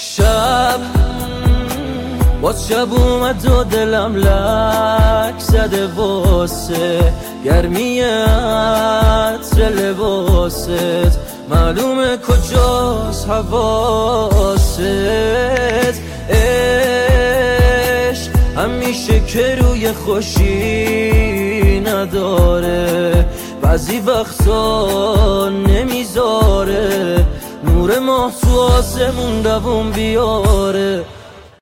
شب باز شب اومد و دلم لک زده واسه گرمی عطر لباست، معلومه کجاست حواست. عشق همیشه که روی خوشی نداره، بعضی وقتا نمیذاره نور ماه تو آسمون دووم بیاره.